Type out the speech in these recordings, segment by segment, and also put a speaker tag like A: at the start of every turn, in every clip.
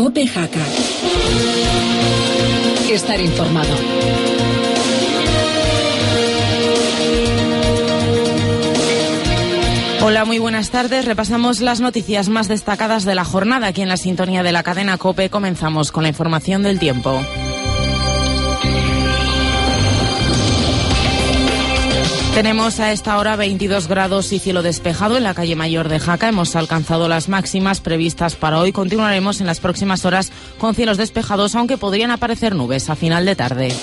A: COPE Jaca. Estar informado.
B: Hola, muy buenas tardes. Repasamos las noticias más destacadas de la jornada aquí en la sintonía de la cadena COPE. Comenzamos con la información del tiempo. Tenemos a esta hora 22 grados y cielo despejado en la calle Mayor de Jaca. Hemos alcanzado las máximas previstas para hoy. Continuaremos en las próximas horas con cielos despejados, aunque podrían aparecer nubes a final de tarde.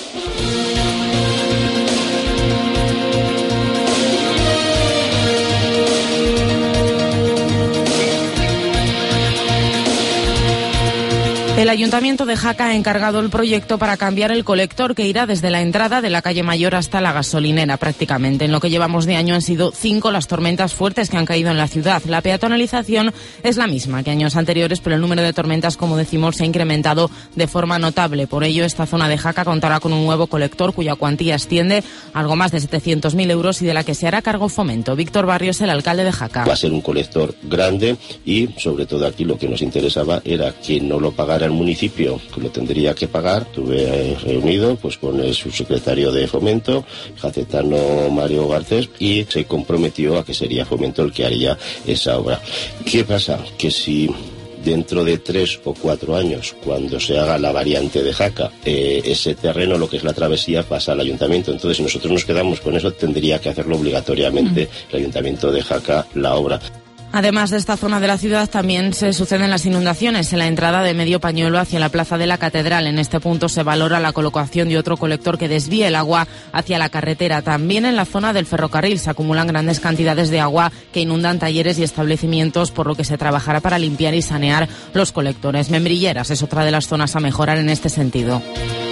B: El Ayuntamiento de Jaca ha encargado el proyecto para cambiar el colector que irá desde la entrada de la calle Mayor hasta la gasolinera prácticamente. En lo que llevamos de año han sido 5 las tormentas fuertes que han caído en la ciudad. La peatonalización es la misma que años anteriores, pero el número de tormentas, como decimos, se ha incrementado de forma notable. Por ello, esta zona de Jaca contará con un nuevo colector cuya cuantía asciende a algo más de 700.000 euros y de la que se hará cargo Fomento. Víctor Barrios, el alcalde de Jaca.
C: Va a ser un colector grande y, sobre todo aquí, lo que nos interesaba era que no lo pagara el municipio, que lo tendría que pagar. Estuve reunido con el subsecretario de Fomento, jacetano Mario Garcés, y se comprometió a que sería Fomento el que haría esa obra. ¿Qué pasa? Que si dentro de 3 o 4 años, cuando se haga la variante de Jaca, ese terreno, lo que es la travesía, pasa al ayuntamiento. Entonces, si nosotros nos quedamos con eso, tendría que hacerlo obligatoriamente el ayuntamiento de Jaca la obra.
B: Además de esta zona de la ciudad, también se suceden las inundaciones en la entrada de Medio Pañuelo hacia la Plaza de la Catedral. En este punto se valora la colocación de otro colector que desvíe el agua hacia la carretera. También en la zona del ferrocarril se acumulan grandes cantidades de agua que inundan talleres y establecimientos, por lo que se trabajará para limpiar y sanear los colectores. Membrilleras es otra de las zonas a mejorar en este sentido.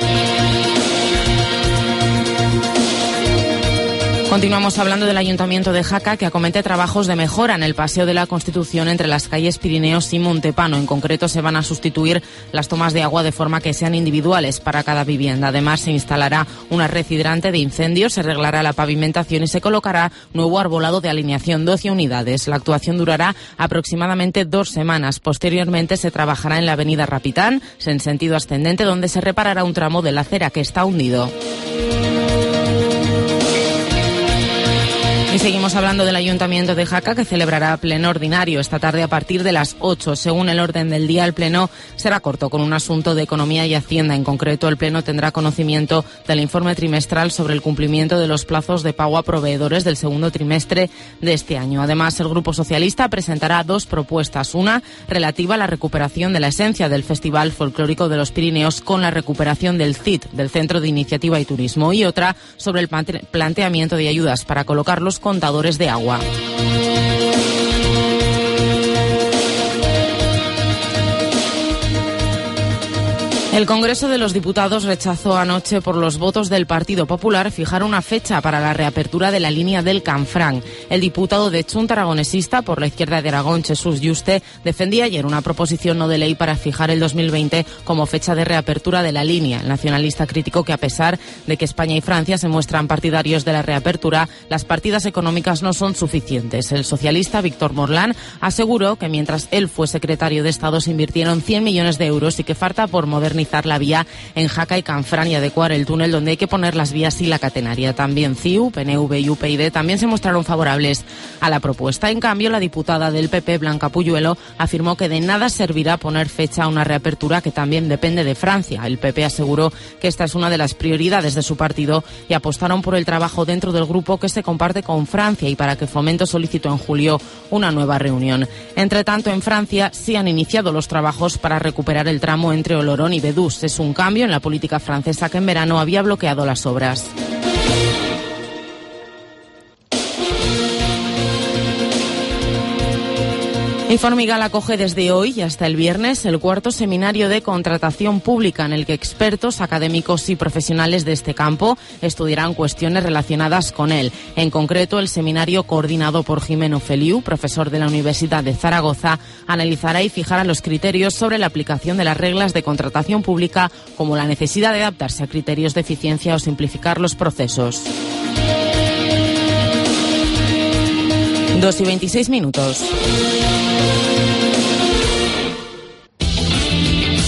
B: Continuamos hablando del Ayuntamiento de Jaca, que acomete trabajos de mejora en el Paseo de la Constitución entre las calles Pirineos y Montepano. En concreto, se van a sustituir las tomas de agua de forma que sean individuales para cada vivienda. Además, se instalará una red hidrante de incendios, se arreglará la pavimentación y se colocará nuevo arbolado de alineación, 12 unidades. La actuación durará aproximadamente 2 semanas. Posteriormente, se trabajará en la avenida Rapitán, en sentido ascendente, donde se reparará un tramo de la acera que está hundido. Y seguimos hablando del Ayuntamiento de Jaca, que celebrará pleno ordinario esta tarde a partir de las 8. Según el orden del día, el pleno será corto, con un asunto de Economía y Hacienda. En concreto, el pleno tendrá conocimiento del informe trimestral sobre el cumplimiento de los plazos de pago a proveedores del segundo trimestre de este año. Además, el Grupo Socialista presentará 2 propuestas. Una relativa a la recuperación de la esencia del Festival Folclórico de los Pirineos con la recuperación del CIT, del Centro de Iniciativa y Turismo, y otra sobre el planteamiento de ayudas para colocar los contadores de agua. El Congreso de los Diputados rechazó anoche, por los votos del Partido Popular, fijar una fecha para la reapertura de la línea del Canfranc. El diputado de Chunta aragonesista por la izquierda de Aragón, Jesús Yuste, defendía ayer una proposición no de ley para fijar el 2020 como fecha de reapertura de la línea. El nacionalista criticó que, a pesar de que España y Francia se muestran partidarios de la reapertura, las partidas económicas no son suficientes. El socialista Víctor Morlán aseguró que mientras él fue secretario de Estado se invirtieron 100 millones de euros y que falta por modernizar la vía en Jaca y Canfranc y adecuar el túnel donde hay que poner las vías y la catenaria. También CiU, PNV y UPyD también se mostraron favorables a la propuesta. En cambio, la diputada del PP, Blanca Puyuelo, afirmó que de nada servirá poner fecha a una reapertura que también depende de Francia. El PP aseguró que esta es una de las prioridades de su partido y apostaron por el trabajo dentro del grupo que se comparte con Francia y para que Fomento solicitó en julio una nueva reunión. Entre tanto, en Francia sí han iniciado los trabajos para recuperar el tramo entre Oloron y Bedús. Es un cambio en la política francesa que en verano había bloqueado las obras. Formigal acoge desde hoy y hasta el viernes el 4º seminario de contratación pública, en el que expertos, académicos y profesionales de este campo estudiarán cuestiones relacionadas con él. En concreto, el seminario, coordinado por Jimeno Feliu, profesor de la Universidad de Zaragoza, analizará y fijará los criterios sobre la aplicación de las reglas de contratación pública, como la necesidad de adaptarse a criterios de eficiencia o simplificar los procesos. 2:26.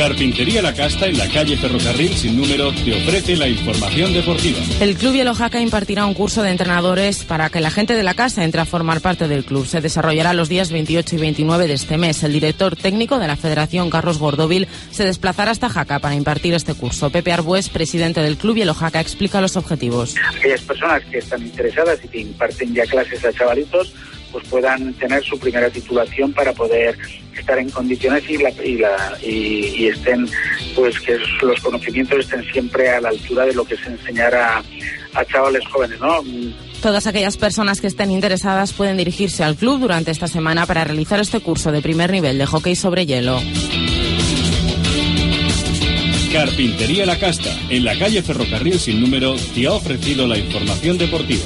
A: Carpintería La Casta, en la calle Ferrocarril sin número, te ofrece la información deportiva.
B: El Club Hielo Jaca impartirá un curso de entrenadores para que la gente de la casa entre a formar parte del club. Se desarrollará los días 28 y 29 de este mes. El director técnico de la Federación, Carlos Gordóvil, se desplazará hasta Jaca para impartir este curso. Pepe Arbués, presidente del Club Hielo Jaca, explica los objetivos.
D: Aquellas personas que están interesadas y que imparten ya clases a chavalitos, pues puedan tener su primera titulación para poder estar en condiciones y estén, pues que los conocimientos estén siempre a la altura de lo que es enseñar a chavales jóvenes, ¿no?
B: Todas aquellas personas que estén interesadas pueden dirigirse al club durante esta semana para realizar este curso de primer nivel de hockey sobre hielo.
A: Carpintería La Casta, en la calle Ferrocarril sin número, te ha ofrecido la información deportiva.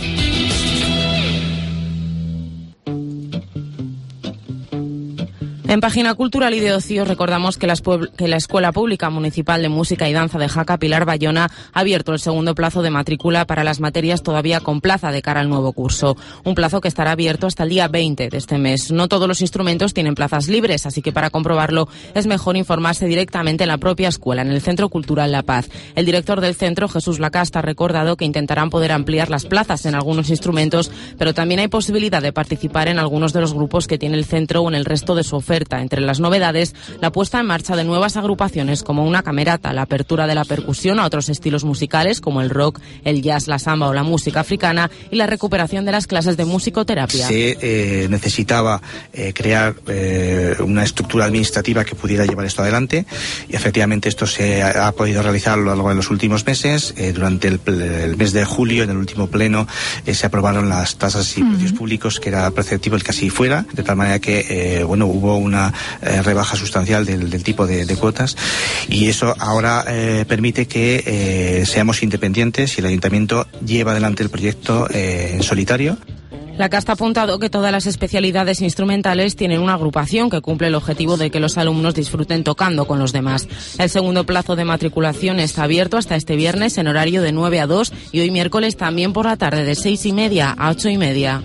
B: En Página Cultural y de Ocio recordamos que la Escuela Pública Municipal de Música y Danza de Jaca, Pilar Bayona, ha abierto el segundo plazo de matrícula para las materias todavía con plaza de cara al nuevo curso. Un plazo que estará abierto hasta el día 20 de este mes. No todos los instrumentos tienen plazas libres, así que para comprobarlo es mejor informarse directamente en la propia escuela, en el Centro Cultural La Paz. El director del centro, Jesús Lacasta, ha recordado que intentarán poder ampliar las plazas en algunos instrumentos, pero también hay posibilidad de participar en algunos de los grupos que tiene el centro o en el resto de su oferta. Entre las novedades, la puesta en marcha de nuevas agrupaciones como una camerata, la apertura de la percusión a otros estilos musicales como el rock, el jazz, la samba o la música africana y la recuperación de las clases de musicoterapia.
E: Se necesitaba crear una estructura administrativa que pudiera llevar esto adelante y efectivamente esto se ha podido realizar a lo largo de los últimos meses. Durante el mes de julio, en el último pleno, se aprobaron las tasas y precios públicos, que era preceptivo el que así fuera, de tal manera que hubo una rebaja sustancial del tipo de cuotas, y eso ahora permite que seamos independientes y el ayuntamiento lleva adelante el proyecto en solitario.
B: La Casta ha apuntado que todas las especialidades instrumentales tienen una agrupación que cumple el objetivo de que los alumnos disfruten tocando con los demás. El segundo plazo de matriculación está abierto hasta este viernes en horario de 9 a 2 y hoy miércoles también por la tarde de 6:30 a 8:30.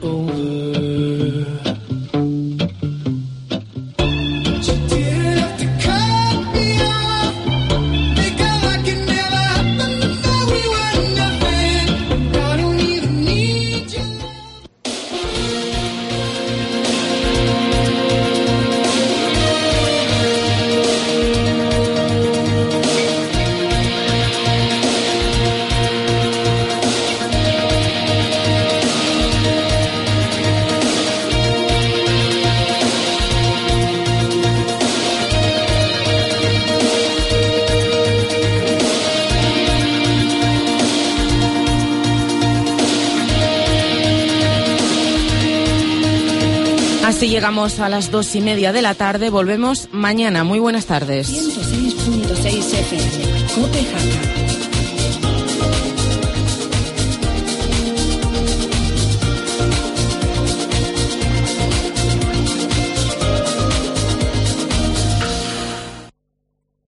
B: Así llegamos a las 2:30 de la tarde. Volvemos mañana. Muy buenas tardes.
F: 106.6 FM. COPE Jaca.